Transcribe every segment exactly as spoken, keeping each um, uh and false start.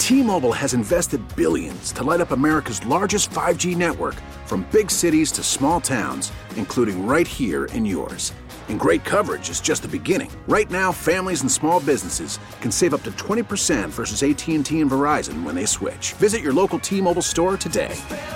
T-Mobile has invested billions to light up America's largest five G network, from big cities to small towns, including right here in yours. And great coverage is just the beginning. Right now, families and small businesses can save up to twenty percent versus A T and T and Verizon when they switch. Visit your local T-Mobile store today.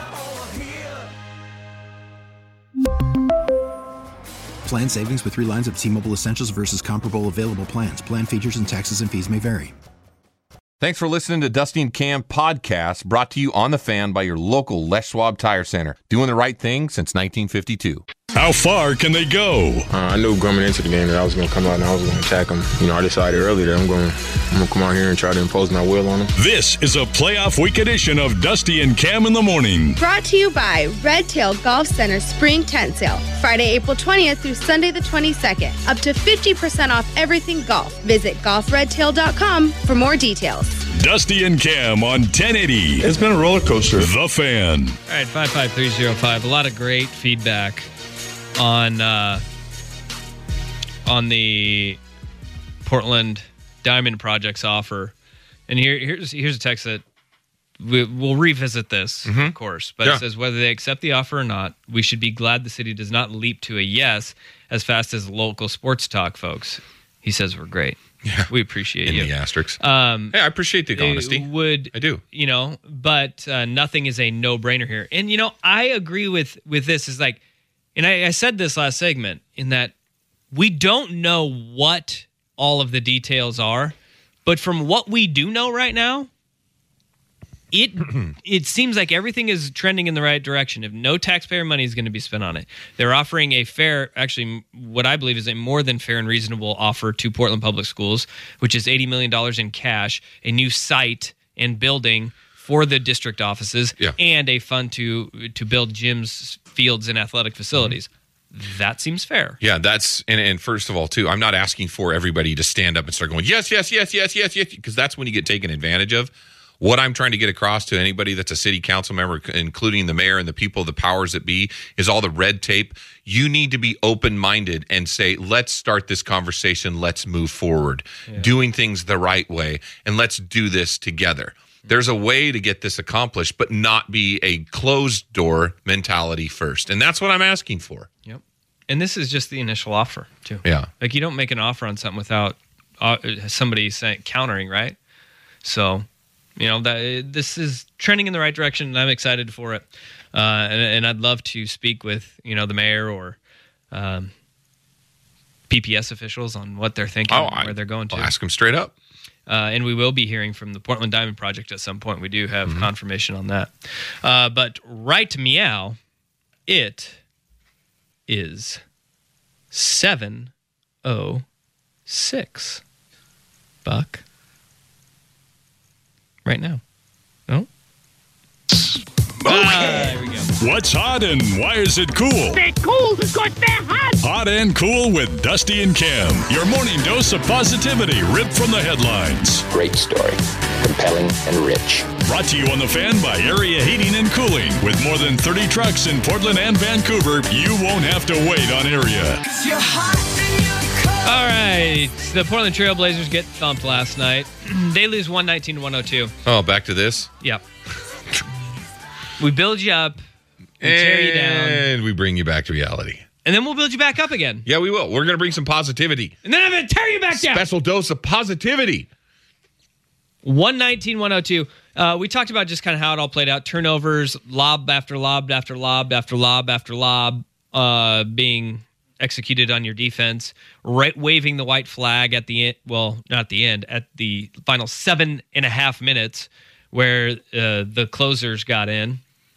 Plan savings with three lines of T-Mobile Essentials versus comparable available plans. Plan features and taxes and fees may vary. Thanks for listening to Dusty and Cam podcast, brought to you on The Fan by your local Les Schwab Tire Center. Doing the right thing since nineteen fifty-two. How far can they go? Uh, I knew coming into the game that I was going to come out and I was going to attack them. You know, I decided early that I'm going to I'm going to come out here and try to impose my will on them. This is a playoff week edition of Dusty and Cam in the Morning. Brought to you by Red Tail Golf Center Spring Tent Sale. Friday, April twentieth through Sunday the twenty-second. Up to fifty percent off everything golf. Visit golf red tail dot com for more details. Dusty and Cam on ten eighty. It's been a roller coaster. The Fan. All right, five five three oh five. A lot of great feedback on uh, on the Portland Diamond Project's offer. And here, here's here's a text that we, we'll revisit this, mm-hmm. of course. But yeah. It says, whether they accept the offer or not, we should be glad the city does not leap to a yes as fast as local sports talk folks. He says we're great. Yeah, we appreciate in you. In the asterisks. Um, hey, I appreciate the honesty. Would I do? You know, but uh, nothing is a no-brainer here. And you know, I agree with with this. Is like, and I, I said this last segment in that we don't know what all of the details are, but from what we do know right now, it it seems like everything is trending in the right direction. If no taxpayer money is going to be spent on it, they're offering a fair, actually what I believe is a more than fair and reasonable offer to Portland Public Schools, which is eighty million dollars in cash, a new site and building for the district offices, yeah. and a fund to to build gyms, fields, and athletic facilities. Mm-hmm. That seems fair. Yeah, that's, and, and first of all, too, I'm not asking for everybody to stand up and start going, yes, yes, yes, yes, yes, yes, because that's when you get taken advantage of. What I'm trying to get across to anybody that's a city council member, including the mayor and the people, the powers that be, is all the red tape. You need to be open-minded and say, let's start this conversation. Let's move forward, yeah. doing things the right way, and let's do this together. There's a way to get this accomplished, but not be a closed-door mentality first. And that's what I'm asking for. Yep. And this is just the initial offer, too. Yeah. Like, you don't make an offer on something without uh, somebody saying, countering, right? So... You know, that this is trending in the right direction, and I'm excited for it. Uh, and, and I'd love to speak with, you know, the mayor or um, P P S officials on what they're thinking, oh, and where I, they're going to. I'll ask them straight up. Uh, and we will be hearing from the Portland Diamond Project at some point. We do have mm-hmm. confirmation on that. Uh, but right meow, it is seven oh six. Buck. Right now. No? Okay. Ah, there we go. What's hot and why is it cool? They're cool because they're hot. Hot and cool with Dusty and Cam. Your morning dose of positivity ripped from the headlines. Great story. Compelling and rich. Brought to you on The Fan by Area Heating and Cooling. With more than thirty trucks in Portland and Vancouver, you won't have to wait on area. 'Cause you're hot and you're cold. All right. The Portland Trail Blazers get thumped last night. They lose one nineteen to one oh two. Oh, back to this? Yep. We build you up, we tear you down, and we bring you back to reality. And then we'll build you back up again. Yeah, we will. We're going to bring some positivity. And then I'm going to tear you back down. Special dose of positivity. one nineteen to one oh two. Uh, we talked about just kind of how it all played out. Turnovers, lob after lob after lob after lob after lob uh, being executed on your defense. Right, waving the white flag at the end. Well, not at the end. At the final seven and a half minutes where uh, the closers got in.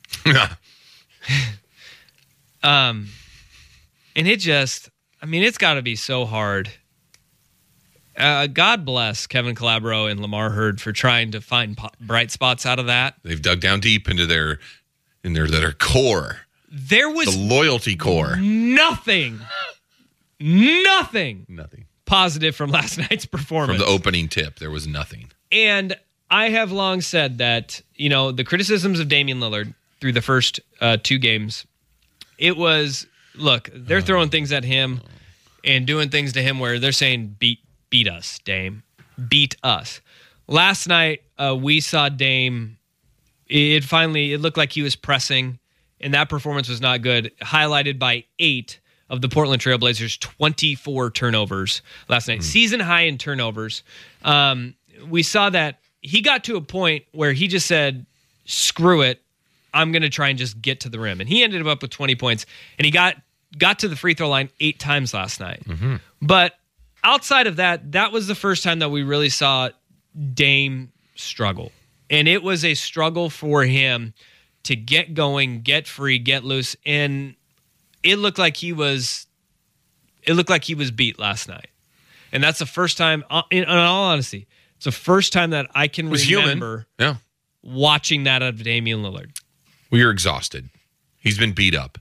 um, and it just, I mean, it's got to be so hard. Uh, God bless Kevin Calabro and Lamar Hurd for trying to find po- bright spots out of that. They've dug down deep into their, in their, their core. There was the loyalty core. Nothing, nothing, nothing positive from last night's performance. From the opening tip, there was nothing. And I have long said that, you know, the criticisms of Damian Lillard through the first uh, two games, it was, look, they're throwing things at him and doing things to him where they're saying, beat, beat us, Dame. Beat us. last night uh, we saw Dame. It finally it looked like he was pressing, and that performance was not good. Highlighted by eight of the Portland Trailblazers' twenty-four turnovers last night, mm. season high in turnovers. Um, we saw that he got to a point where he just said, "Screw it, I'm going to try and just get to the rim," and he ended up with twenty points, and he got got to the free throw line eight times last night. Mm-hmm. But outside of that, that was the first time that we really saw Dame struggle. And it was a struggle for him to get going, get free, get loose. And it looked like he was it looked like he was beat last night. And that's the first time, in, in all honesty, it's the first time that I can remember yeah. watching that out of Damian Lillard. Well, you're exhausted. He's been beat up.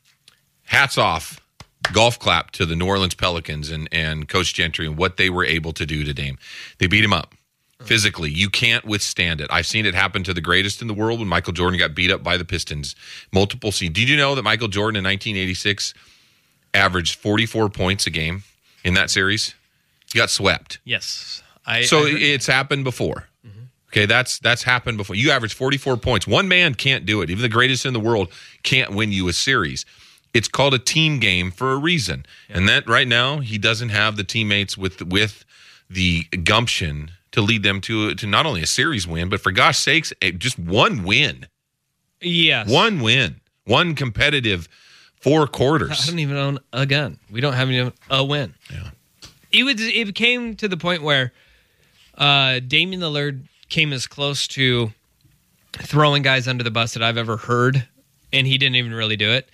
Hats off, golf clap to the New Orleans Pelicans and, and Coach Gentry and what they were able to do to Dame. They beat him up physically. You can't withstand it. I've seen it happen to the greatest in the world when Michael Jordan got beat up by the Pistons. Multiple seasons. Did you know that Michael Jordan in nineteen eighty-six averaged forty-four points a game in that series? He got swept. Yes. I, so I it's happened before. Mm-hmm. Okay, that's that's happened before. You average forty-four points. One man can't do it. Even the greatest in the world can't win you a series. It's called a team game for a reason. Yeah. And that right now, he doesn't have the teammates with with the gumption to lead them to to not only a series win, but for gosh sakes, just one win. Yes. One win. One competitive four quarters. I don't even own a gun. We don't have even a win. Yeah. It was it came to the point where uh, Damian Lillard came as close to throwing guys under the bus that I've ever heard, and he didn't even really do it.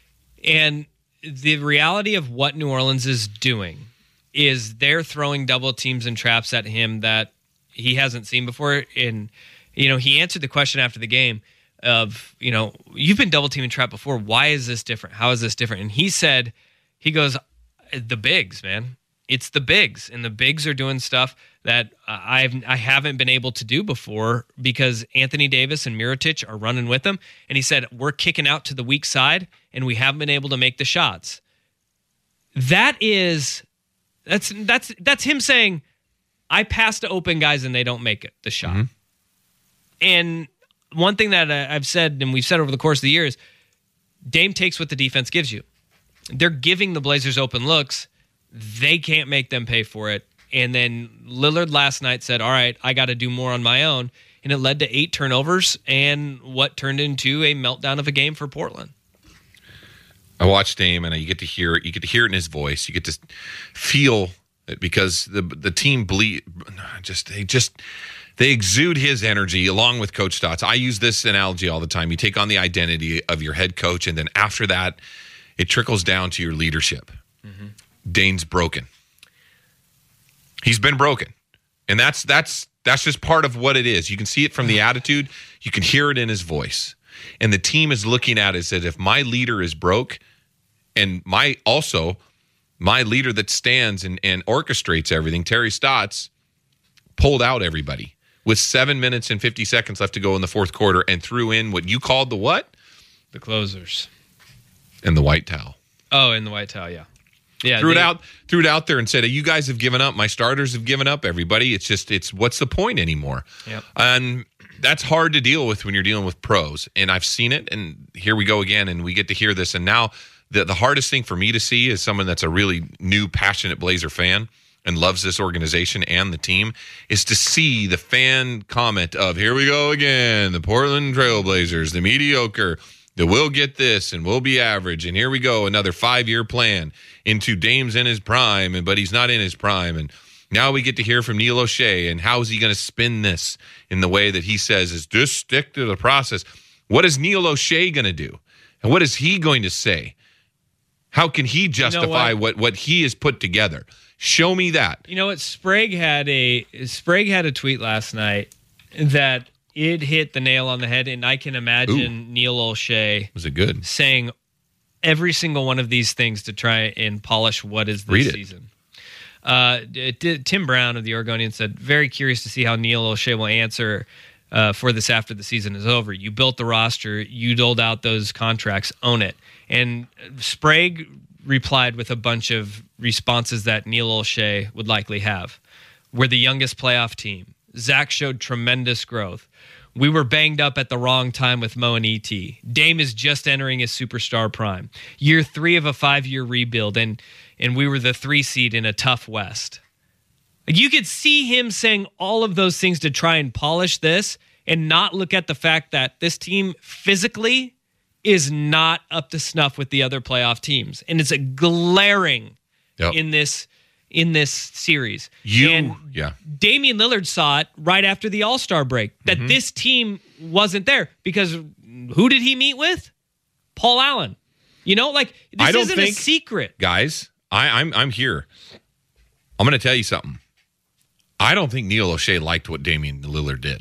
And the reality of what New Orleans is doing is they're throwing double teams and traps at him that he hasn't seen before. And, you know, he answered the question after the game of, you know, you've been double team and trapped before. Why is this different? How is this different? And he said, he goes, the bigs, man. It's the bigs. And the bigs are doing stuff that I've, I haven't been able to do before because Anthony Davis and Mirotic are running with them. And he said, we're kicking out to the weak side and we haven't been able to make the shots. That is, that's, that's, that's him saying, I pass to open guys and they don't make it, the shot. Mm-hmm. And one thing that I've said, and we've said over the course of the years, Dame takes what the defense gives you. They're giving the Blazers open looks. They can't make them pay for it. And then Lillard last night said, all right, I got to do more on my own. And it led to eight turnovers and what turned into a meltdown of a game for Portland. I watched Dame, and you get to hear it. You get to hear it in his voice. You get to feel it because the the team bleed. Just they just they exude his energy along with Coach Stotts. I use this analogy all the time. You take on the identity of your head coach, and then after that, it trickles down to your leadership. Mm-hmm. Dame's broken. He's been broken, and that's that's that's just part of what it is. You can see it from the attitude. You can hear it in his voice. And the team is looking at it and said, if my leader is broke, and my also my leader that stands and, and orchestrates everything, Terry Stotts, pulled out everybody with seven minutes and fifty seconds left to go in the fourth quarter and threw in what you called the what? The closers. And the white towel. Oh, and the white towel, yeah. Yeah, threw they, it out, threw it out there, and said, "You guys have given up. My starters have given up. Everybody, it's just, it's what's the point anymore?" Yep. And that's hard to deal with when you're dealing with pros. And I've seen it, and here we go again, and we get to hear this. And now, the the hardest thing for me to see is someone that's a really new, passionate Blazer fan and loves this organization and the team, is to see the fan comment of, "Here we go again, the Portland Trailblazers, the mediocre." That we'll get this and we'll be average. And here we go, another five-year plan into Dame's in his prime, and but he's not in his prime. And now we get to hear from Neil O'Shea, and how is he going to spin this in the way that he says is just stick to the process. What is Neil O'Shea going to do? And what is he going to say? How can he justify you know what? what what he has put together? Show me that. You know what? Sprague had a Sprague had a tweet last night that it hit the nail on the head, and I can imagine Ooh. Neil O'Shea was it good saying every single one of these things to try and polish what is this Read it. season. Uh, D- Tim Brown of the Oregonian said, very curious to see how Neil O'Shea will answer uh, for this after the season is over. You built the roster. You doled out those contracts. Own it. And Sprague replied with a bunch of responses that Neil O'Shea would likely have. We're the youngest playoff team. Zach showed tremendous growth. We were banged up at the wrong time with Mo and E T. Dame is just entering his superstar prime. Year three of a five-year rebuild, and and we were the three seed in a tough West. You could see him saying all of those things to try and polish this and not look at the fact that this team physically is not up to snuff with the other playoff teams. And it's a glaring yep. in this in this series. You, and yeah. Damian Lillard saw it right after the All-Star break, that mm-hmm. this team wasn't there because who did he meet with? Paul Allen. You know, like, this I don't isn't think, a secret. Guys, I, I'm I'm here. I'm going to tell you something. I don't think Neil O'Shea liked what Damian Lillard did.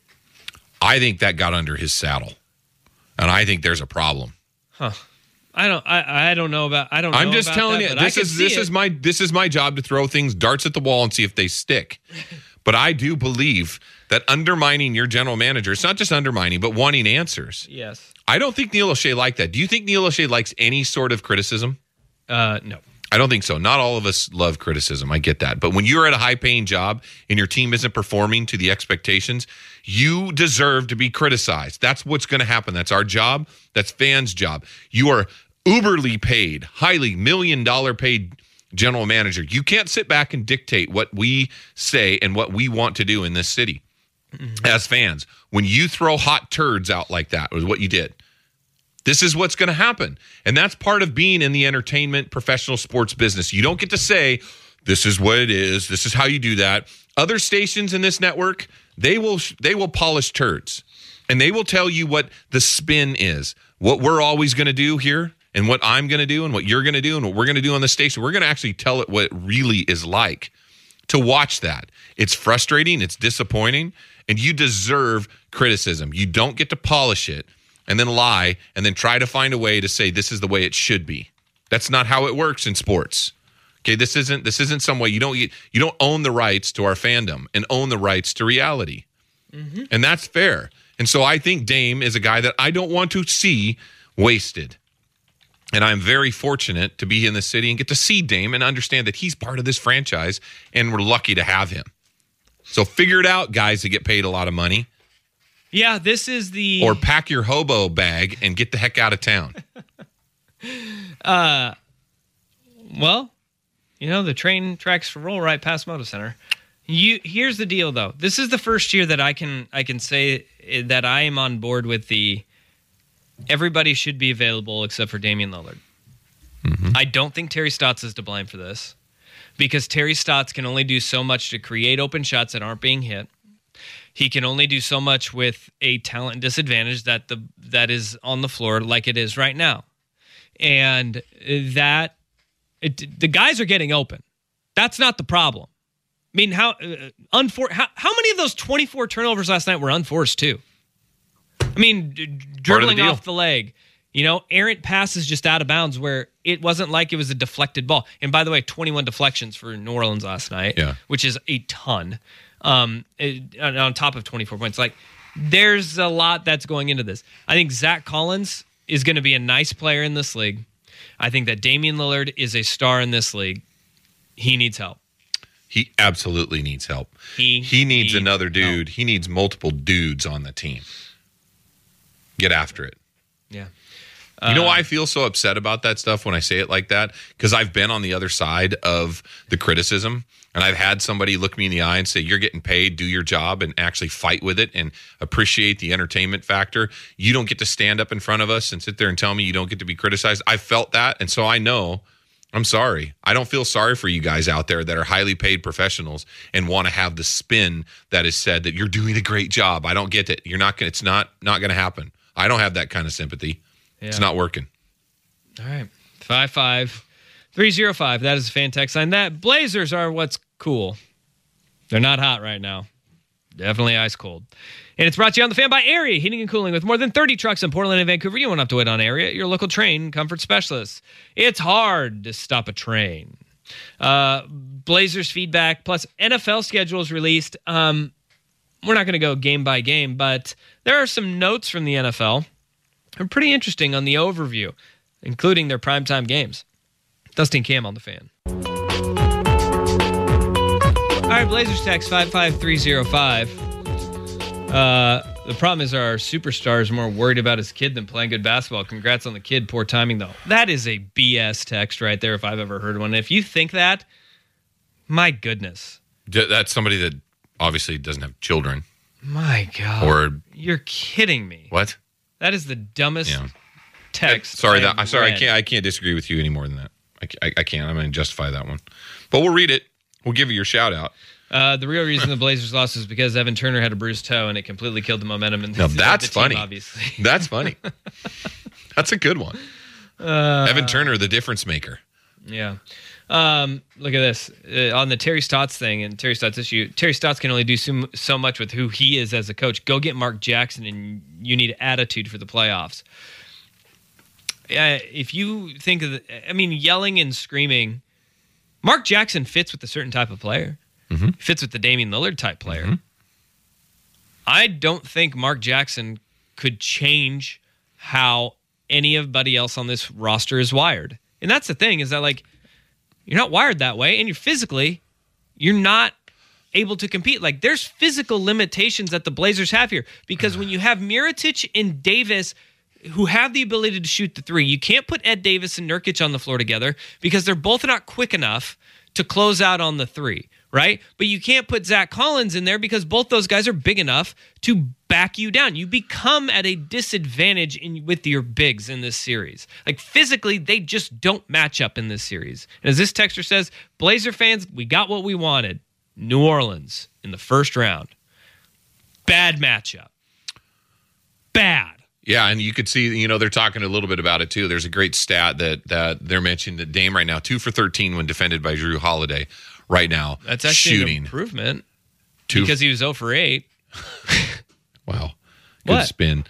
I think that got under his saddle, and I think there's a problem. Huh. I don't. I, I don't know about. I don't. Know I'm just about telling that, you. This This is this it. is my this is my job to throw things darts at the wall and see if they stick. But I do believe that undermining your general manager, it's not just undermining, but wanting answers. Yes. I don't think Neil O'Shea liked that. Do you think Neil O'Shea likes any sort of criticism? Uh, no. I don't think so. Not all of us love criticism. I get that. But when you're at a high-paying job and your team isn't performing to the expectations, you deserve to be criticized. That's what's going to happen. That's our job. That's fans' job. You are uberly paid, highly million-dollar paid general manager. You can't sit back and dictate what we say and what we want to do in this city mm-hmm. as fans. When you throw hot turds out like that, was what you did. This is what's going to happen. And that's part of being in the entertainment professional sports business. You don't get to say, this is what it is. This is how you do that. Other stations in this network, they will they will polish turds. And they will tell you what the spin is. What we're always going to do here and what I'm going to do and what you're going to do and what we're going to do on the station. We're going to actually tell it what it really is like to watch that. It's frustrating. It's disappointing. And you deserve criticism. You don't get to polish it and then lie, and then try to find a way to say this is the way it should be. That's not how it works in sports. Okay, this isn't this isn't some way you don't you don't own the rights to our fandom and own the rights to reality, mm-hmm. and that's fair. And so I think Dame is a guy that I don't want to see wasted. And I'm very fortunate to be in the city and get to see Dame and understand that he's part of this franchise, and we're lucky to have him. So figure it out, guys that get paid a lot of money. Yeah, this is the... Or pack your hobo bag and get the heck out of town. uh, Well, you know, the train tracks roll right past Moda Center. You, here's the deal, though. This is the first year that I can I can say that I am on board with the everybody should be available except for Damian Lillard. Mm-hmm. I don't think Terry Stotts is to blame for this because Terry Stotts can only do so much to create open shots that aren't being hit. He can only do so much with a talent disadvantage that the that is on the floor like it is right now. And that it, the guys are getting open. That's not the problem. I mean, how, uh, unfor- how how many of those twenty-four turnovers last night were unforced too? I mean, d- dribbling the off the leg. You know, errant passes just out of bounds where it wasn't like it was a deflected ball. And by the way, twenty-one deflections for New Orleans last night, yeah. which is a ton. Um, it, on top of twenty-four points. Like, there's a lot that's going into this. I think Zach Collins is going to be a nice player in this league. I think that Damian Lillard is a star in this league. He needs help. He absolutely needs help. He, he needs, needs another dude. help. He needs multiple dudes on the team. Get after it. Yeah. You know why I feel so upset about that stuff when I say it like that? Because I've been on the other side of the criticism, and I've had somebody look me in the eye and say, you're getting paid, do your job, and actually fight with it and appreciate the entertainment factor. You don't get to stand up in front of us and sit there and tell me you don't get to be criticized. I felt that, and so I know. I'm sorry. I don't feel sorry for you guys out there that are highly paid professionals and want to have the spin that is said that you're doing a great job. I don't get it. You're not going. It's not not going to happen. I don't have that kind of sympathy. Yeah. It's not working. All right. five five three oh five. That is a fan text line. That Blazers are what's cool. They're not hot right now. Definitely ice cold. And it's brought to you on the Fan by Area Heating and Cooling. With more than thirty trucks in Portland and Vancouver, you won't have to wait on Area, your local train comfort specialist. It's hard to stop a train. Uh, Blazers feedback plus N F L schedules released. Um, we're not going to go game by game, but there are some notes from the N F L. They're pretty interesting on the overview, including their primetime games. Dustin Cam on the Fan. right, Blazers text five five three zero five. Uh, the problem is our superstar is more worried about his kid than playing good basketball. Congrats on the kid. Poor timing, though. That is a B S text right there if I've ever heard one. If you think that, my goodness. That's somebody that obviously doesn't have children. My God. Or you're kidding me. What? That is the dumbest Yeah. text. Sorry, I that, I'm sorry. I read. can't. I can't disagree with you any more than that. I, I, I can't. I'm going to justify that one. But we'll read it. We'll give you your shout out. Uh, the real reason the Blazers lost is because Evan Turner had a bruised toe, and it completely killed the momentum. And Now that's the team, funny. Obviously, That's funny. That's a good one. Uh, Evan Turner, the difference maker. Yeah. Um, look at this. Uh, on the Terry Stotts thing and Terry Stotts issue, Terry Stotts can only do so, so much with who he is as a coach. Go get Mark Jackson, and you need attitude for the playoffs. Uh, if you think of the, I mean, yelling and screaming, Mark Jackson fits with a certain type of player. Mm-hmm. Fits with the Damian Lillard type player. Mm-hmm. I don't think Mark Jackson could change how anybody else on this roster is wired. And that's the thing, is that, like, you're not wired that way, and you're physically, you're not able to compete. Like, there's physical limitations that the Blazers have here, because when you have Mirotic and Davis who have the ability to shoot the three, you can't put Ed Davis and Nurkic on the floor together because they're both not quick enough to close out on the three, right? But you can't put Zach Collins in there because both those guys are big enough to back you down. You become at a disadvantage in, with your bigs in this series. Like, physically, they just don't match up in this series. And as this texter says, Blazer fans, we got what we wanted. New Orleans in the first round. Bad matchup. Bad. Yeah, and you could see, you know, they're talking a little bit about it too. There's a great stat that that they're mentioning that Dame right now, two for thirteen when defended by Jrue Holiday right now. That's actually shooting. an improvement Two, because he was zero for eight. Wow. Good What? spin.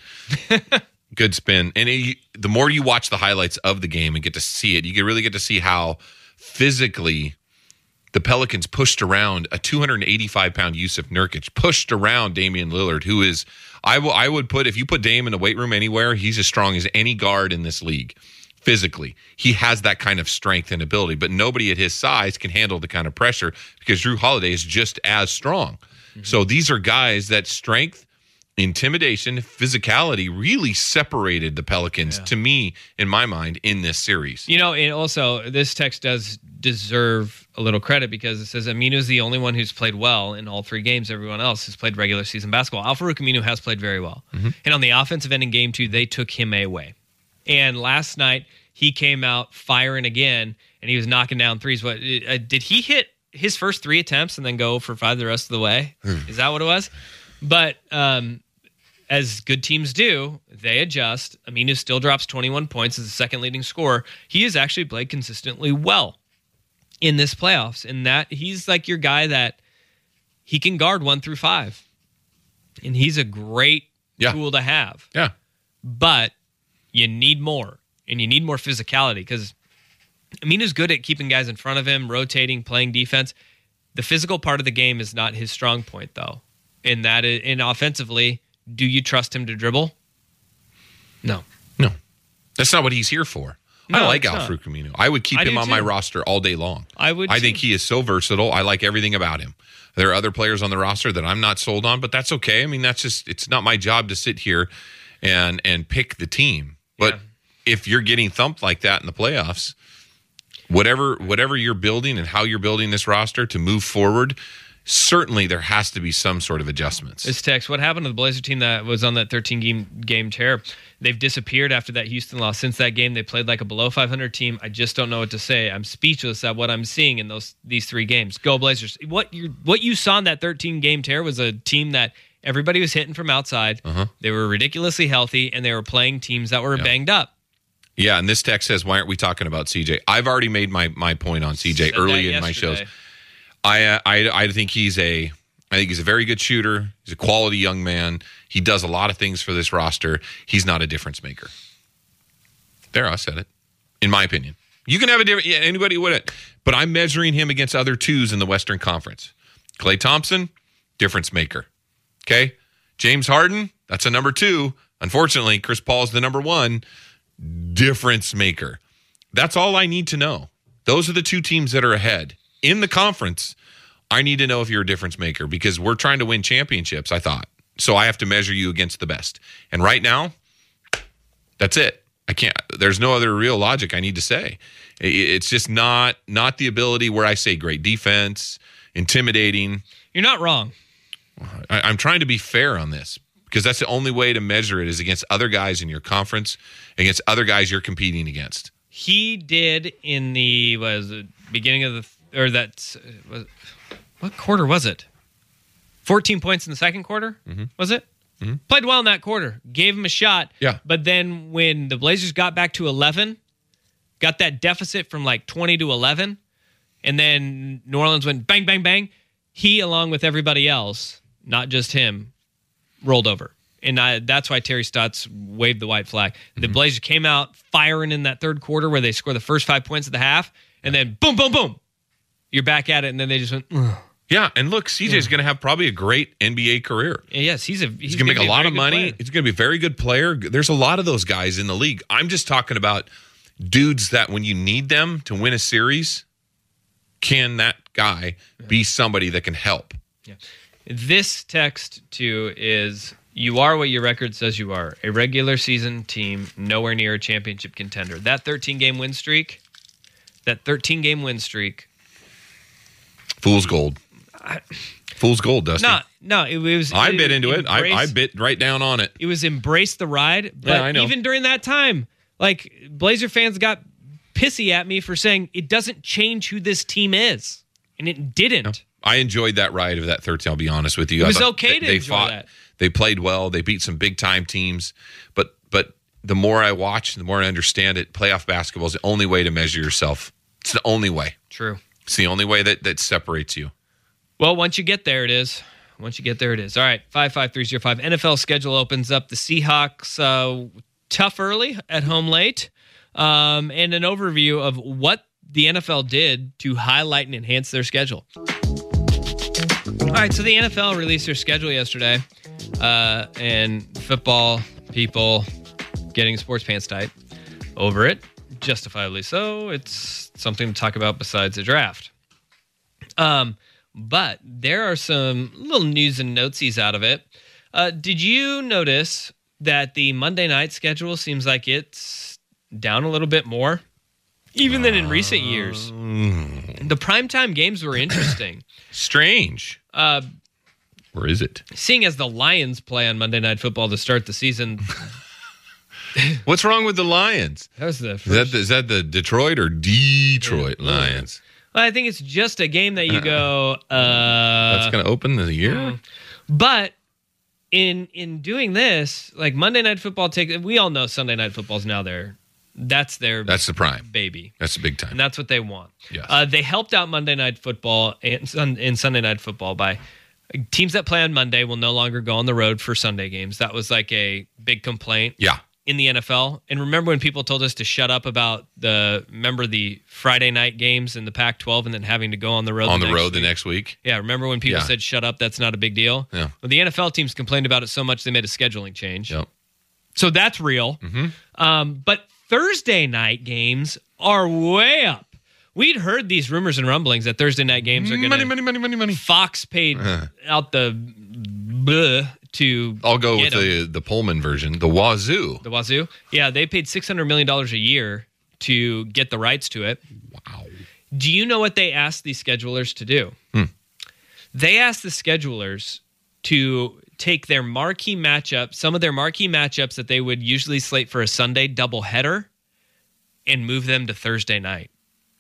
Good spin. And it, the more you watch the highlights of the game and get to see it, you can really get to see how physically the Pelicans pushed around a two hundred eighty-five pound Yusuf Nurkic, pushed around Damian Lillard, who is, I, w- I would put, if you put Dame in the weight room anywhere, he's as strong as any guard in this league. Physically, he has that kind of strength and ability, but nobody at his size can handle the kind of pressure because Jrue Holiday is just as strong. Mm-hmm. So these are guys that strength, intimidation, physicality really separated the Pelicans, Yeah. to me, in my mind, in this series. You know, and also this text does deserve a little credit because it says Aminu's the only one who's played well in all three games. Everyone else has played regular season basketball. Al-Farouq Aminu has played very well. Mm-hmm. And on the offensive end in game two, they took him away. And last night, he came out firing again, and he was knocking down threes. What uh, did he hit his first three attempts and then go for five the rest of the way? Is that what it was? But um, as good teams do, they adjust. Aminu still drops twenty-one points as the second leading scorer. He has actually played consistently well in this playoffs, and that he's like your guy that he can guard one through five, and he's a great Yeah. tool to have. Yeah. But you need more, and you need more physicality because Aminu's good at keeping guys in front of him, rotating, playing defense. The physical part of the game is not his strong point, though. And that is, and offensively, do you trust him to dribble? No. No. That's not what he's here for. No, I like it's Al-Farouq Aminu. I would keep I him do on my too. roster all day long. I would I too. think he is so versatile. I like everything about him. There are other players on the roster that I'm not sold on, but that's okay. I mean, that's just, it's not my job to sit here and and pick the team. But Yeah. if you're getting thumped like that in the playoffs, whatever whatever you're building and how you're building this roster to move forward, certainly there has to be some sort of adjustments. This text, what happened to the Blazer team that was on that thirteen game game tear? They've disappeared after that Houston loss. Since that game, they played like a below five hundred team. I just don't know what to say. I'm speechless at what I'm seeing in those these three games. Go Blazers. What you what you saw in that thirteen game tear was a team that everybody was hitting from outside. Uh-huh. They were ridiculously healthy, and they were playing teams that were Yeah. banged up. Yeah, and this text says, why aren't we talking about C J? I've already made my my point on C J Said early that in my shows. yesterday. I, uh, I I think he's a I think he's a very good shooter. He's a quality young man. He does a lot of things for this roster. He's not a difference maker. There, I said it. In my opinion, you can have a different. Yeah, anybody would, but I'm measuring him against other twos in the Western Conference. Klay Thompson, difference maker. Okay, James Harden, that's a number two. Unfortunately, Chris Paul's the number one, difference maker. That's all I need to know. Those are the two teams that are ahead in the conference I need to know if you're a difference maker because we're trying to win championships, I thought. So I have to measure you against the best. And right now, that's it. I can't, there's no other real logic I need to say. It's just not not the ability where I say great defense, intimidating. You're not wrong. I, I'm trying to be fair on this because that's the only way to measure it is against other guys in your conference, against other guys you're competing against. He did in the was it beginning of the or that was what quarter was it? fourteen points in the second quarter, mm-hmm. was it? Mm-hmm. Played well in that quarter, gave him a shot. Yeah. But then when the Blazers got back to eleven, got that deficit from like twenty to eleven, and then New Orleans went bang, bang, bang. He, along with everybody else, not just him, rolled over. And I, that's why Terry Stotts waved the white flag. The mm-hmm. Blazers came out firing in that third quarter where they scored the first five points of the half, and then boom, boom, boom. You're back at it, and then they just went, ugh. Yeah, and look, C J's yeah. going to have probably a great N B A career. Yes, he's a he's, he's going to make a lot of money. Player. He's going to be a very good player. There's a lot of those guys in the league. I'm just talking about dudes that when you need them to win a series, can that guy yeah. be somebody that can help? Yeah. This text, too, is you are what your record says you are. A regular season team, nowhere near a championship contender. That thirteen-game win streak, that thirteen-game win streak. Fool's gold. I, Fool's gold, Dusty. No, no, it was. I it, bit into embrace, it. I, I bit right down on it. It was embrace the ride. But yeah, I know. Even during that time, like Blazer fans got pissy at me for saying it doesn't change who this team is, and it didn't. No. I enjoyed that ride of that thirteen. I'll be honest with you. It was okay to they enjoy fought, that. They played well. They beat some big time teams. But but the more I watch, the more I understand it. Playoff basketball is the only way to measure yourself. It's the only way. True. It's the only way that that separates you. Well, once you get there, it is. Once you get there, it is. All right, five five three zero five. N F L schedule opens up. The Seahawks, uh, tough early, at home late. Um, and an overview of what the N F L did to highlight and enhance their schedule. All right, so the N F L released their schedule yesterday. Uh, and football people getting sports pants tight over it. Justifiably so. It's something to talk about besides the draft. Um... But there are some little news and notesies out of it. Uh, did you notice that the Monday night schedule seems like it's down a little bit more, even than in recent years? Mm. The primetime games were interesting. Strange. Uh, or is it? Seeing as the Lions play on Monday Night Football to start the season. What's wrong with the Lions? That was the first. Is that the, is that the Detroit or Detroit yeah. Lions? Well, I think it's just a game that you go. Uh, That's going to open the year. Uh, but in in doing this, like Monday Night Football, take we all know Sunday Night Football is now their that's their that's the prime baby. That's the big time, and that's what they want. Yes. Uh, they helped out Monday Night Football and in Sunday Night Football by teams that play on Monday will no longer go on the road for Sunday games. That was like a big complaint. Yeah. In the N F L. And remember when people told us to shut up about the remember the Friday night games in the Pac twelve and then having to go on the road on the, the next road week? the next week? Yeah, remember when people yeah. said shut up, that's not a big deal? Yeah. Well, the N F L teams complained about it so much they made a scheduling change. Yep. So that's real. Mm-hmm. Um, but Thursday night games are way up. We'd heard these rumors and rumblings that Thursday night games are going to money, money, money, money, money. Fox paid uh. out the bleh to I'll go with them. the the Pullman version, the Wazoo. The Wazoo? Yeah, they paid six hundred million dollars a year to get the rights to it. Wow. Do you know what they asked the schedulers to do? Hmm. They asked the schedulers to take their marquee matchup, some of their marquee matchups that they would usually slate for a Sunday doubleheader, and move them to Thursday night.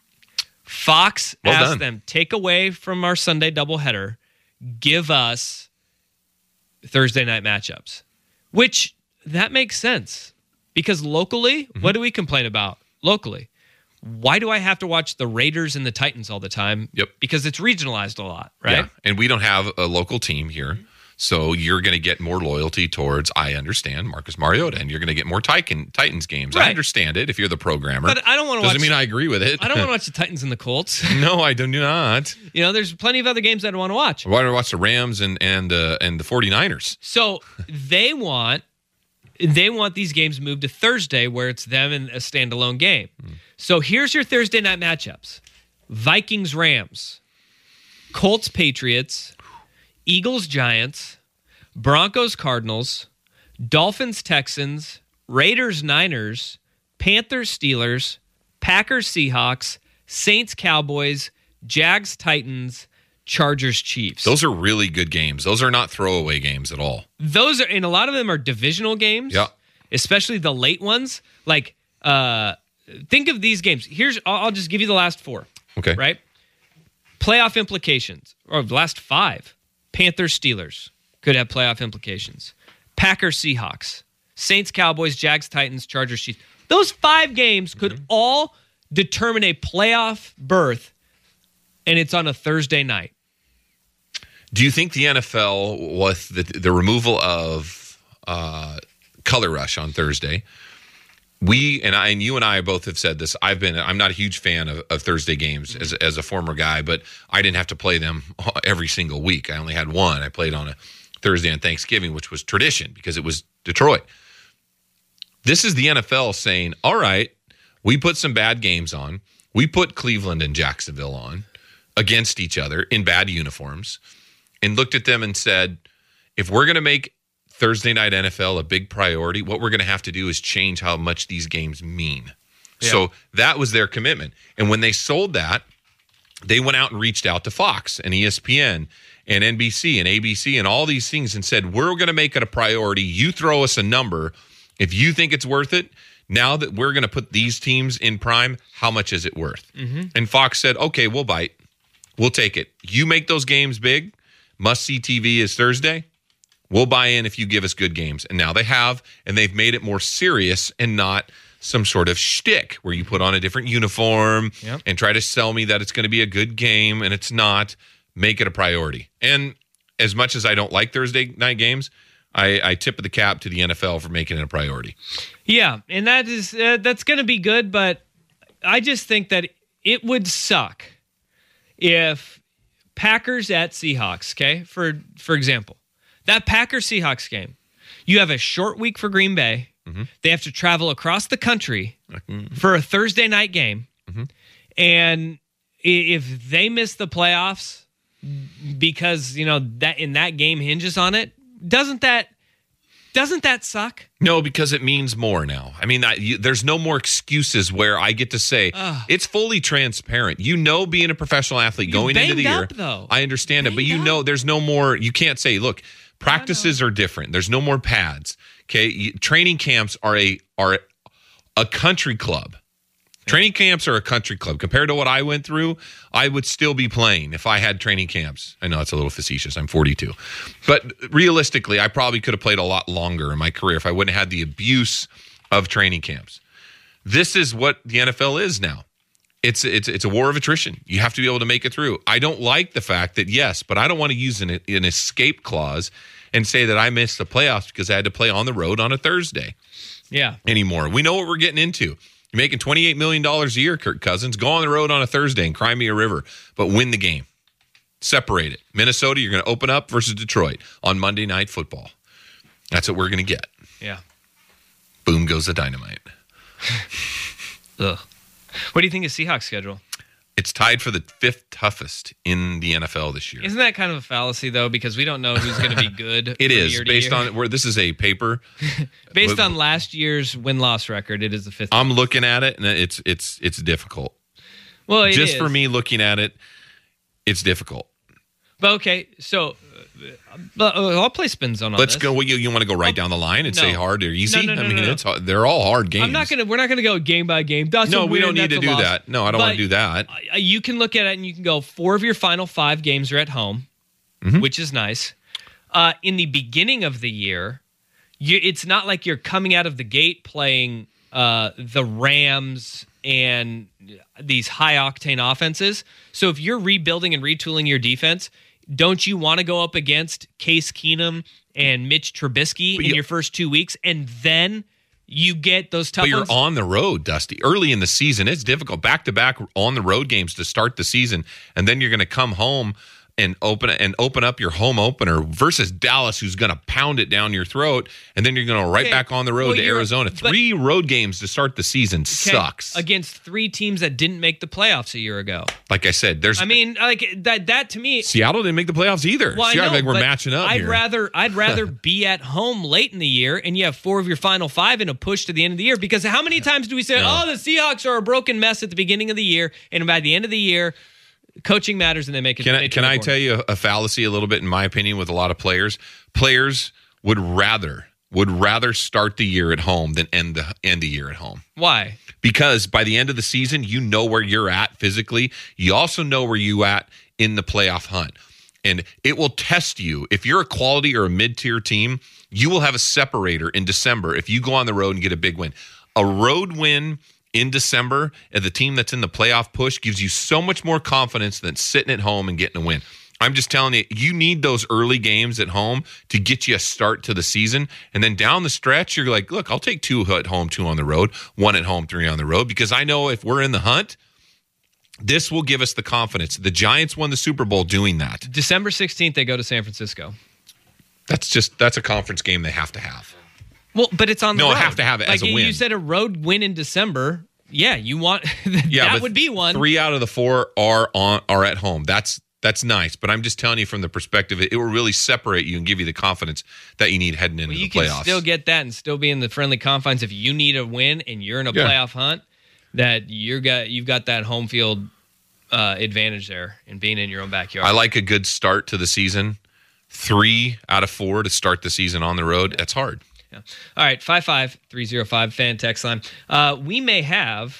Fox well asked done. them, take away from our Sunday doubleheader, give us Thursday night matchups, which that makes sense because locally, mm-hmm. what do we complain about locally? Why do I have to watch the Raiders and the Titans all the time? Yep. Because it's regionalized a lot, right? Yeah. And we don't have a local team here. So you're going to get more loyalty towards, I understand, Marcus Mariota, and you're going to get more Titan, Titans games. Right. I understand it if you're the programmer. But I don't want to watch. Doesn't mean I agree with it. I don't want to watch the Titans and the Colts. No, I do not. You know, there's plenty of other games I want to watch. Why do I watch the Rams and and uh, and the 49ers? So they want they want these games moved to Thursday where it's them and a standalone game. Hmm. So here's your Thursday night matchups. Vikings-Rams. Colts Patriots, Eagles Giants, Broncos Cardinals, Dolphins Texans, Raiders Niners, Panthers Steelers, Packers Seahawks, Saints Cowboys, Jags Titans, Chargers Chiefs. Those are really good games. Those are not throwaway games at all. Those are, and a lot of them are divisional games. Yeah. Especially the late ones. Like, uh, think of these games. Here's, I'll, I'll just give you the last four. Okay. Right? Playoff implications, or the last five. Panthers Steelers could have playoff implications. Packers Seahawks, Saints Cowboys, Jags Titans, Chargers Chiefs. Those five games could mm-hmm. all determine a playoff berth, and it's on a Thursday night. Do you think the N F L, with the, the removal of uh, Color Rush on Thursday, we and I and you and I both have said this. I've been I'm not a huge fan of, of Thursday games as as a former guy, but I didn't have to play them every single week. I only had one. I played on a Thursday on Thanksgiving, which was tradition because it was Detroit. This is the N F L saying, all right, we put some bad games on. We put Cleveland and Jacksonville on against each other in bad uniforms and looked at them and said, if we're going to make Thursday night N F L a big priority, what we're going to have to do is change how much these games mean. Yeah. So that was their commitment. And when they sold that, they went out and reached out to Fox and E S P N and N B C and A B C and all these things and said, we're going to make it a priority. You throw us a number. If you think it's worth it, now that we're going to put these teams in prime, how much is it worth? Mm-hmm. And Fox said, okay, we'll bite. We'll take it. You make those games big. Must-see T V is Thursday. We'll buy in if you give us good games. And now they have, and they've made it more serious and not some sort of shtick where you put on a different uniform yep. and try to sell me that it's going to be a good game, and it's not. Make it a priority. And as much as I don't like Thursday night games, I, I tip of the cap to the N F L for making it a priority. Yeah, and that is uh, that's going to be good, but I just think that it would suck if Packers at Seahawks, okay, for for example, that Packers-Seahawks game, you have a short week for Green Bay. Mm-hmm. They have to travel across the country mm-hmm. for a Thursday night game. Mm-hmm. And if they miss the playoffs because, you know, that in that game hinges on it, doesn't that doesn't that suck? No, because it means more now. I mean, I, you, there's no more excuses where I get to say Ugh. It's fully transparent. You know, being a professional athlete you going into the year, up, though. I understand banged it, but you up. know, there's no more. You can't say, look, practices are different. There's no more pads. Okay, you, training camps are a are a country club. Training camps are a country club. Compared to what I went through, I would still be playing if I had training camps. I know it's a little facetious. I'm forty-two. But realistically, I probably could have played a lot longer in my career if I wouldn't have had the abuse of training camps. This is what the N F L is now. It's it's it's a war of attrition. You have to be able to make it through. I don't like the fact that, yes, but I don't want to use an, an escape clause and say that I missed the playoffs because I had to play on the road on a Thursday. Yeah. Anymore. We know what we're getting into. You're making twenty-eight million dollars a year, Kirk Cousins. Go on the road on a Thursday in Crimea River, but win the game. Separate it. Minnesota, you're going to open up versus Detroit on Monday Night Football. That's what we're going to get. Yeah. Boom goes the dynamite. Ugh. What do you think of Seahawks schedule? It's tied for the fifth toughest in the N F L this year. Isn't that kind of a fallacy, though? Because we don't know who's going to be good. It is year based year. on where this is a paper. Based on last year's win-loss record, it is the fifth. I'm toughest. Looking at it, and it's it's it's difficult. Well, it just is. for me looking at it, it's difficult. But okay, so uh, I'll play spin zone on Let's this. go. Well, you you want to go right down the line and no. say hard or easy? No, no, no, I mean, no, no. it's they're all hard games. I'm not gonna. We're not gonna go game by game. That's no, a we win, don't need that's to a do loss. that. No, I don't but want to do that. You can look at it and you can go four of your final five games are at home, mm-hmm. which is nice. Uh, in the beginning of the year, you, it's not like you're coming out of the gate playing uh, the Rams and these high octane offenses. So if you're rebuilding and retooling your defense, don't you want to go up against Case Keenum and Mitch Trubisky but in you, your first two weeks, and then you get those tough But you're ones? on the road, Dusty. Early in the season, it's difficult. Back-to-back on the road games to start the season, and then you're going to come home and open and open up your home opener versus Dallas, who's going to pound it down your throat, and then you're going to right okay. back on the road well, to Arizona. Three road games to start the season okay. sucks against three teams that didn't make the playoffs a year ago. Like I said, there's. I mean, like that. That to me, Seattle didn't make the playoffs either. Well, See, I, know, I think we're matching up. I'd here. rather I'd rather be at home late in the year, and you have four of your final five in a push to the end of the year. Because how many times do we say, no. "Oh, the Seahawks are a broken mess" at the beginning of the year, and by the end of the year, coaching matters, and they make it. Can I, can I tell you a fallacy a little bit, in my opinion, with a lot of players? Players would rather would rather start the year at home than end the end the year at home. Why? Because by the end of the season, you know where you're at physically. You also know where you at in the playoff hunt. And it will test you. If you're a quality or a mid-tier team, you will have a separator in December if you go on the road and get a big win. A road win in December and the team that's in the playoff push gives you so much more confidence than sitting at home and getting a win. I'm just telling you, you need those early games at home to get you a start to the season. And then down the stretch, you're like, look, I'll take two at home, two on the road, one at home, three on the road, because I know if we're in the hunt, this will give us the confidence. The Giants won the Super Bowl doing that. December sixteenth, they go to San Francisco. That's just, that's a conference game they have to have. Well, but it's on the no, road. No, have to have it like as a win. You said a road win in December. Yeah, you want that yeah, would be one. Three out of the four are on are at home. That's That's nice, but I'm just telling you from the perspective, it, it will really separate you and give you the confidence that you need heading into well, you the playoffs. You can still get that and still be in the friendly confines if you need a win and you're in a yeah. playoff hunt. That you're got you've got that home field uh, advantage there in being in your own backyard. I like a good start to the season. Three out of four to start the season on the road. That's hard. Yeah. All right, five five three zero five fan text line. Uh, we may have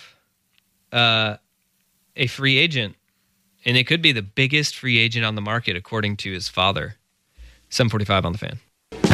uh, a free agent. And it could be the biggest free agent on the market, according to his father. seven forty-five on the Fan.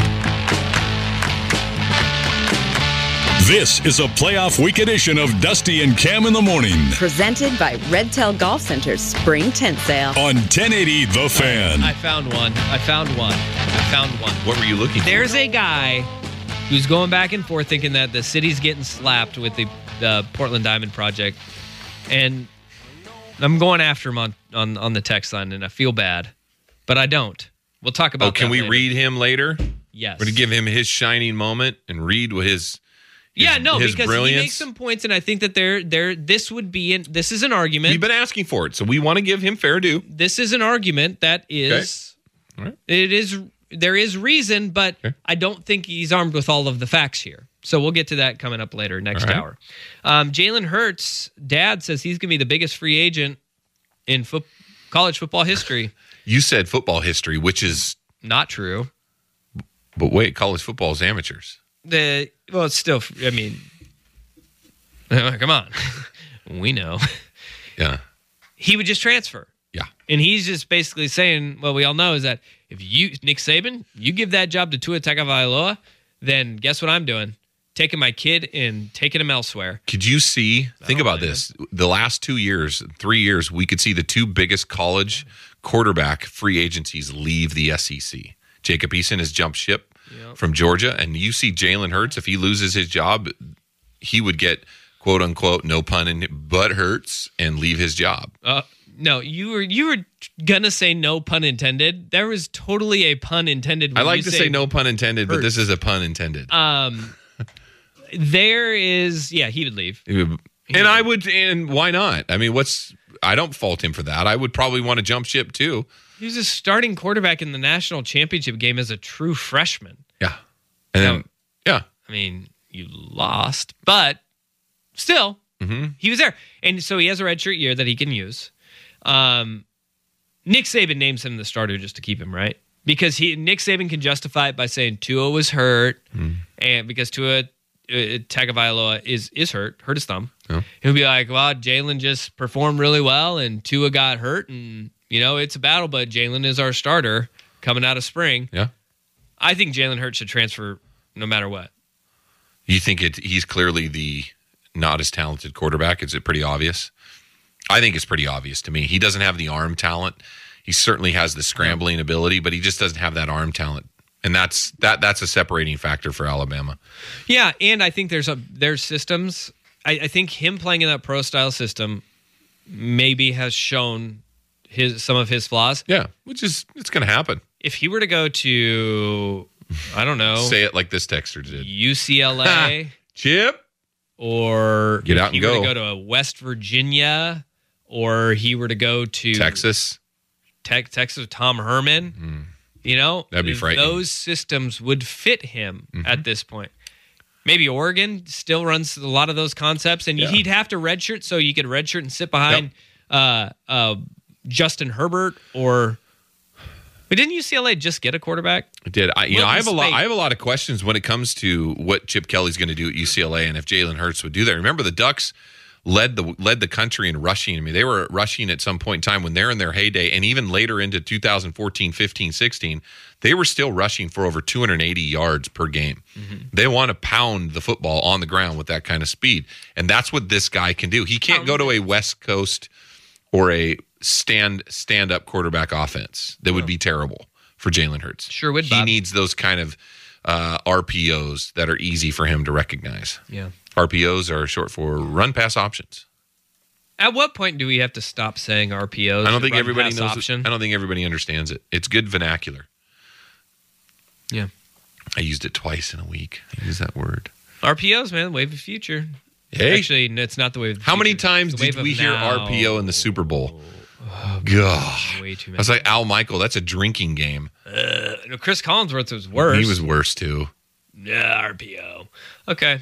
This is a playoff week edition of Dusty and Cam in the Morning. Presented by Red Tail Golf Center's Spring Tent Sale. On ten eighty The Fan. I found one. I found one. I found one. What were you looking for? There's a guy who's going back and forth thinking that the city's getting slapped with the, the Portland Diamond Project. And I'm going after him on, on, on the text line, and I feel bad, but I don't. We'll talk about. Oh, can that we later. read him later? Yes. We're going to give him his shining moment and read what his, his yeah, no, his because brilliance. he makes some points, and I think that there, there, this would be an, this is an argument. We've been asking for it, so we want to give him fair due. This is an argument that is, okay. All right. it is, there is reason, but okay. I don't think he's armed with all of the facts here. So we'll get to that coming up later next right. hour. Um, Jalen Hurts' dad says he's going to be the biggest free agent in fo- college football history. You said football history, which is not true. But wait, college football is amateurs. The well, it's still. I mean, come on, we know. Yeah, he would just transfer. Yeah, and he's just basically saying what we all know is that if you Nick Saban, you give that job to Tua Tagovailoa, then guess what I'm doing? Taking my kid and taking him elsewhere. Could you see, think about this, the last two years, three years, we could see the two biggest college quarterback free agencies leave the S E C. Jacob Eason has jumped ship yep. from Georgia, and you see Jalen Hurts, if he loses his job, he would get, quote unquote, no pun in but Hurts, and leave his job. Uh, no, you were you were gonna say no pun intended. There was totally a pun intended. I like to say, say no pun intended, Hurts. But this is a pun intended. Um. There is, yeah, he would leave. He would, and would. I would, and why not? I mean, what's, I don't fault him for that. I would probably want to jump ship too. He was a starting quarterback in the national championship game as a true freshman. Yeah. And now, then, yeah. I mean, you lost, but still, mm-hmm. he was there. And so he has a redshirt year that he can use. Um, Nick Saban names him the starter just to keep him, right? Because he Nick Saban can justify it by saying Tua was hurt, mm. and because Tua Uh, Tagovailoa is is hurt, hurt his thumb. Yeah. He'll be like, well, Jalen just performed really well, and Tua got hurt, and you know it's a battle. But Jalen is our starter coming out of spring. Yeah, I think Jalen Hurts should transfer no matter what. You think it? He's clearly the not as talented quarterback. Is it pretty obvious? I think it's pretty obvious to me. He doesn't have the arm talent. He certainly has the scrambling ability, but he just doesn't have that arm talent. And that's that. That's a separating factor for Alabama. Yeah, and I think there's a there's systems. I, I think him playing in that pro style system maybe has shown his some of his flaws. Yeah, which is it's going to happen. If he were to go to, I don't know, say it like this texter did, U C L A, Chip, or get if out he and were go. to go to West Virginia, or he were to go to Texas, te- Texas, Tom Herman. Mm. You know, that'd be frightening. Those systems would fit him Mm-hmm. at this point. Maybe Oregon still runs a lot of those concepts, and Yeah. he'd have to redshirt, so you could redshirt and sit behind yep. uh, uh, Justin Herbert or. But didn't U C L A just get a quarterback? It did. I, you Wilton know, I have a lot. Speight. I have a lot of questions when it comes to what Chip Kelly's going to do at U C L A, and if Jalen Hurts would do that. Remember, the Ducks led the led the country in rushing. I mean, they were rushing at some point in time when they're in their heyday, and even later into two thousand fourteen, fifteen, sixteen, they were still rushing for over two hundred eighty yards per game. Mm-hmm. They want to pound the football on the ground with that kind of speed, and that's what this guy can do. He can't go to a West Coast or a stand stand up quarterback offense. That would be terrible for Jalen Hurts. Sure would, He Bob. needs those kind of uh, R P Os that are easy for him to recognize. Yeah. R P Os are short for run pass options. At what point do we have to stop saying R P Os? I don't think run everybody pass knows. option? I don't think everybody understands it. It's good vernacular. Yeah. I used it twice in a week. I use that word. R P Os, man, wave of future. Hey. Actually, no, it's not the wave of the How future. many times It's the did wave we of hear now. R P O in the Super Bowl? Oh, God. Way too many. I was like, Al Michael, that's a drinking game. Uh, no, Chris Collinsworth was worse. He was worse, too. Yeah, R P O. Okay.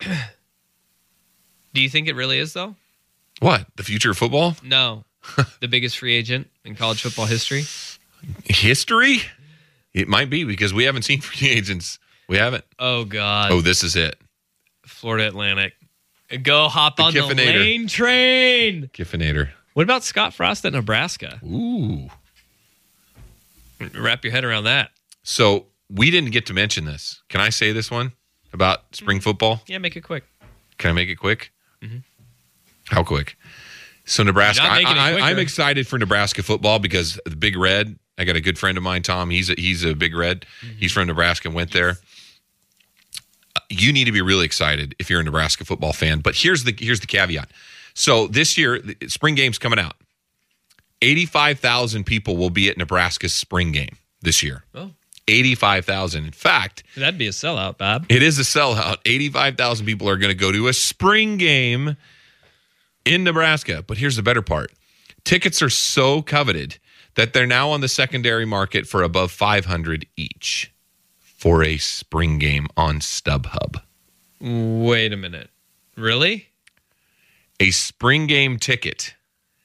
Do you think it really is, though? What? The future of football? No. The biggest free agent in college football history? History? It might be because we haven't seen free agents. We haven't. Oh, God. Oh, this is it. Florida Atlantic. Go hop The on the Kiffinator. lane train. Kiffinator. What about Scott Frost at Nebraska? Ooh. Wrap your head around that. So we didn't get to mention this. Can I say this one about spring football? Yeah, make it quick. Can I make it quick? Mm-hmm. How quick? So Nebraska, You're not I, making it I, quicker. I'm excited for Nebraska football because the Big Red. I got a good friend of mine, Tom. He's a, he's a Big Red. Mm-hmm. He's from Nebraska and went there. You need to be really excited if you're a Nebraska football fan. But here's the here's the caveat. So this year, the spring game's coming out. eighty-five thousand people will be at Nebraska's spring game this year. Oh. eighty-five thousand. In fact, That'd be a sellout, Bob. it is a sellout. eighty-five thousand people are going to go to a spring game in Nebraska. But here's the better part. Tickets are so coveted that they're now on the secondary market for above five hundred each for a spring game on StubHub. Wait a minute. Really? A spring game ticket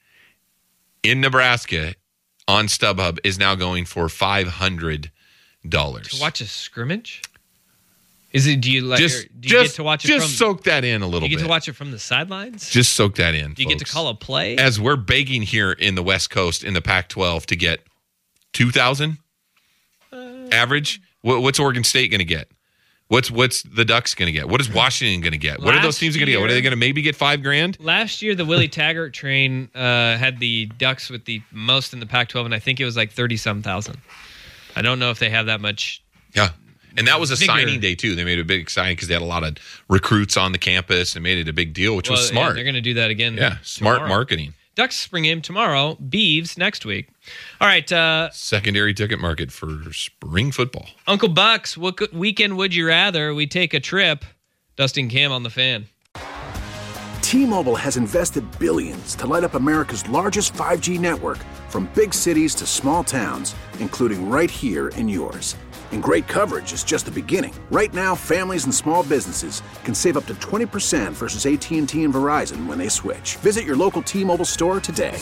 in Nebraska on StubHub is now going for five hundred dollars. To watch a scrimmage? Is it? Do you like? Just, do you just, get to watch it just from? soak that in a little do you get bit. to watch it from the sidelines? Just soak that in. Do you get to folks. call a play? As we're begging here in the West Coast in the Pac twelve to get two thousand uh, average. What, what's Oregon State going to get? What's what's the Ducks going to get? What is Washington going to get? What are those Last teams going to get? What are they year- going to maybe get five grand? Last year, the Willie Taggart train uh, had the Ducks with the most in the Pac twelve, and I think it was like thirty-some thousand. I don't know if they have that much. Yeah. And that was a Bigger. signing day, too. They made a big signing because they had a lot of recruits on the campus and made it a big deal, which Well, was yeah, smart. they're going to do that again. Yeah, smart tomorrow. marketing. Ducks spring game tomorrow. Beavs next week. All right, uh, Secondary ticket market for spring football. Uncle Bucks. What co- weekend would you rather we take a trip? Dustin Cam on the Fan. T-Mobile has invested billions to light up America's largest five G network, from big cities to small towns, including right here in yours. And great coverage is just the beginning. Right now, families and small businesses can save up to twenty percent versus A T and T and Verizon when they switch. Visit your local T-Mobile store today.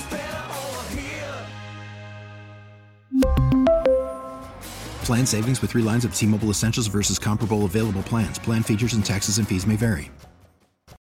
Plan savings with three lines of T-Mobile Essentials versus comparable available plans. Plan features and taxes and fees may vary.